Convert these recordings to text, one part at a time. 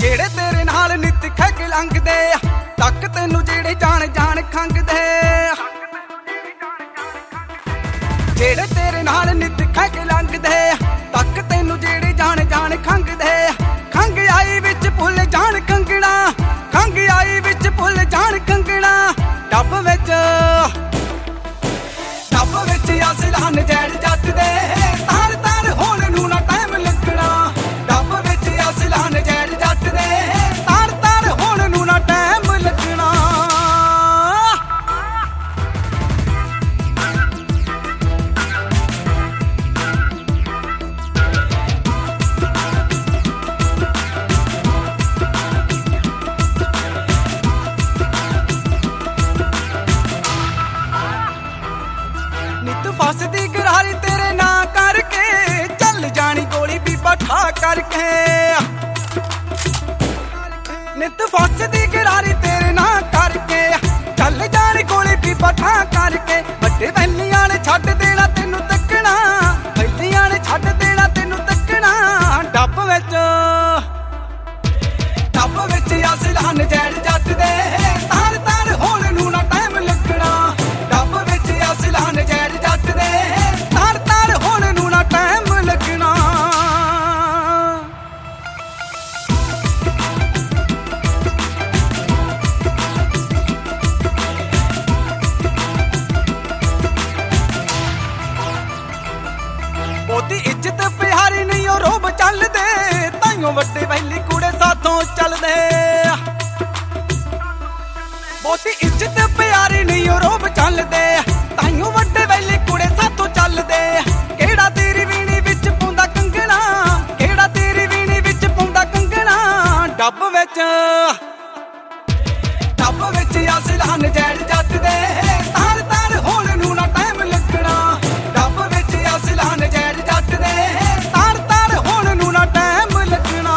ਜਿਹੜੇ ਤੇਰੇ ਨਾਲ ਨਿੱਤ ਖੱਗ ਲੰਘਦੇ ਤੱਕ ਤੈਨੂੰ ਜਿਹੜੇ ਜਾਣ ਜਾਣ ਖੰਗਦੇ ਜਿਹੜੇ ਤੇਰੇ ਨਾਲ ਨਿੱਤ ਖੱਗ ਲੰਘਦੇ ਤੱਕ ਤੈਨੂੰ ਜਿਹੜੇ ਜਾਣ ਜਾਣ ਖੰਗਦੇ ਖੰਗ ਆਈ ਵਿੱਚ ਭੁੱਲ ਜਾਣ ਕੰਗਣਾ ਖੰਗ ਆਈ ਵਿੱਚ ਭੁੱਲ ਜਾਣ ਕੰਗਣਾ ਡੱਬ ਵਿੱਚ ਅਸਲਾਂ ਨਜੈਣ ਜੱਟ ਦੇ ਤਾਰ ਤਾਰ ਹੋਣ ਨੂੰ ਨਾ ਟਾਈਮ ਲੱਗਣਾ ਡੱਬ ਵਿੱਚ ਅਸਲਾਂ ਨਜੈਣ ਜੱਟ ਦੇ ਤਾਰ ਤਾਰ ਹੋਣ ਨੂੰ ਨਾ ਟਾਈਮ ਲੱਗਣਾ ਨਿੱਤ ਫਸਦੀ ਗਰਾਰੀ ਤੇਰੇ ਨਾਂ ਕਰਕੇ ਚੱਲ ਜਾਣੀ ਗੋਲੀ ਬੀਬਾ ਠਾ ਕਰਕੇ ਨਿੱਤ ਫਸਦੀ ਗਰਾਰੀ ਤੇਰੇ ਨਾਂ ਕਰਕੇ ਚੱਲ ਜਾਣੀ ਗੋਲੀ ਬੀਬਾ ਠਾ ਕਰਕੇ ਵੱਡੇ ਵੈਲੀਆਂ ਨੇ ਛੱਡ ਦੇਣਾ ਤੈਨੂੰ ਤੱਕਣਾ ਵੈਲੀਆਂ ਨੇ ਛੱਡ ਦੇਣਾ ਤੈਨੂੰ ਤੱਕਣਾ ਡੱਬ ਵਿੱਚ ਅਸਲਾਂ ਨਜੈਣ ਜੱਟ ਦੇ ਤਾਰ ਤਾਰ ਹੋਣ ਨੂੰ ਨਾ ਟਾਈਮ ਲੱਗਣਾ ਡੱਬ ਵਿੱਚ ਅਸਲਾਂ ਨਜੈਣ ਜੱਟ ਦੇ ਤਾਰ ਤਾਰ ਹੋਣ ਨੂੰ ਨਾ ਟਾਈਮ ਲੱਗਣਾ ਬਹੁਤੀ ਇੱਜ਼ਤ ਪਿਆਰੀ ਨਹੀਂ ਉਹ ਰੋਬ ਚੱਲਦੇ ਤਾਈਓ ਵੱਡੇ ਵੈਲੀ ਕੁੜੇ ਸਾਥੋਂ ਚੱਲਦੇ ਬਹੁਤੀ ਇੱਜ਼ਤ ਪਿਆਰੀ ਨਹੀਂ ਉਹ ਰੋਬ ਚੱਲਦੇ ਤਾਈਓ ਵੱਡੇ ਵੈਲੀ ਕੁੜੇ ਸਾਥੋਂ ਚੱਲਦੇ ਕਿਹੜਾ ਤੇਰੀ ਵੀਣੀ ਵਿੱਚ ਪਾਉਂਦਾ ਕੰਗਣਾ ਕਿਹੜਾ ਤੇਰੀ ਵੀਣੀ ਵਿੱਚ ਪਾਉਂਦਾ ਕੰਗਣਾ ਡੱਬ ਵਿੱਚ ਅਸਲਾਂ ਨਜੈਣ ਜੱਟ ਦੇ ਤਾਰ ਤਾਰ ਹੋਣ ਨੂੰ ਨਾ ਟਾਈਮ ਲੱਗਣਾ ਡੱਬ ਵਿੱਚ ਅਸਲਾਂ ਨਜੈਣ ਜੱਟ ਦੇ ਤਾਰ ਤਾਰ ਹੋਣ ਨੂੰ ਨਾ ਟਾਈਮ ਲੱਗਣਾ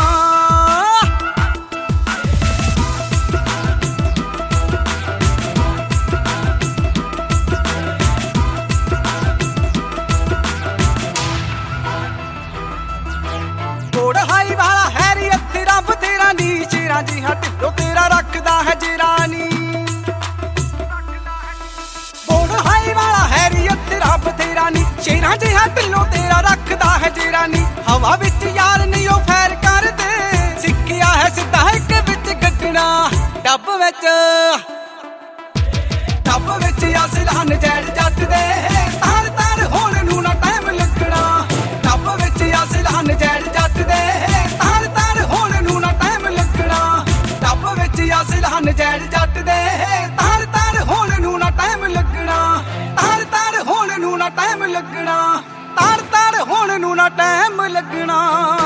ਹਾਈ ਵਾਲਾ ਹੈਰੀ ਇੱਥੇ ਰੱਬ ਤੇਰਾ ਨੀ ਸ਼ੇਰਾਂ ਜੀ ਢਿੱਲੋਂ ਤੇਰਾ ਰੱਖਦਾ ਹੈ ਜਰਾਨੀ ਬੋੜ ਹਾਈ ਵਾਲਾ ਹੈਰੀ ਇੱਥੇ ਰੱਬ ਤੇਰਾ ਨੀ ਸ਼ੇਰਾਂ ਜੀ ਢਿੱਲੋਂ ਤੇਰਾ ਰੱਖਦਾ ਹੈ ਜਰਾਨੀ ਹਵਾ ਵਿੱਚ ਯਾਰ ਨਹੀਂ ਉਹ ਫੈਰ ਕਰਦੇ ਸਿੱਖਿਆ ਹੈ ਸਿੱਧਾ ਇੱਕ ਵਿੱਚ ਗੱਡਣਾ ਡੱਬ ਵਿੱਚ ਅਸਲਾਂ ਨਜੈਣ ਜੱਟ ਦੇ ਤਾਰ ਤਾਰ ਹੋਣ ਨੂੰ ਨਾ ਟਾਈਮ ਲੱਗਣਾ ਡੱਬ ਵਿੱਚ ਅਸਲਾਂ ਨਜੈਣ ਜੱਟ ਦੇ ਤਾਰ ਤਾਰ ਹੋਣ ਨੂੰ ਨਾ ਟਾਈਮ ਲੱਗਣਾ ਡੱਬ ਵਿੱਚ ਅਸਲਾਂ ਨਜੈਣ ਜੱਟ ਦੇ ਤਾਰ ਤਾਰ ਹੋਣ ਨੂੰ ਨਾ ਟਾਈਮ ਲੱਗਣਾ ਤਾਰ ਤਾਰ ਹੋਣ ਨੂੰ ਨਾ ਟਾਈਮ ਲੱਗਣਾ ਤਾਰ ਤਾਰ ਹੋਣ ਨੂੰ ਨਾ ਟਾਈਮ ਲੱਗਣਾ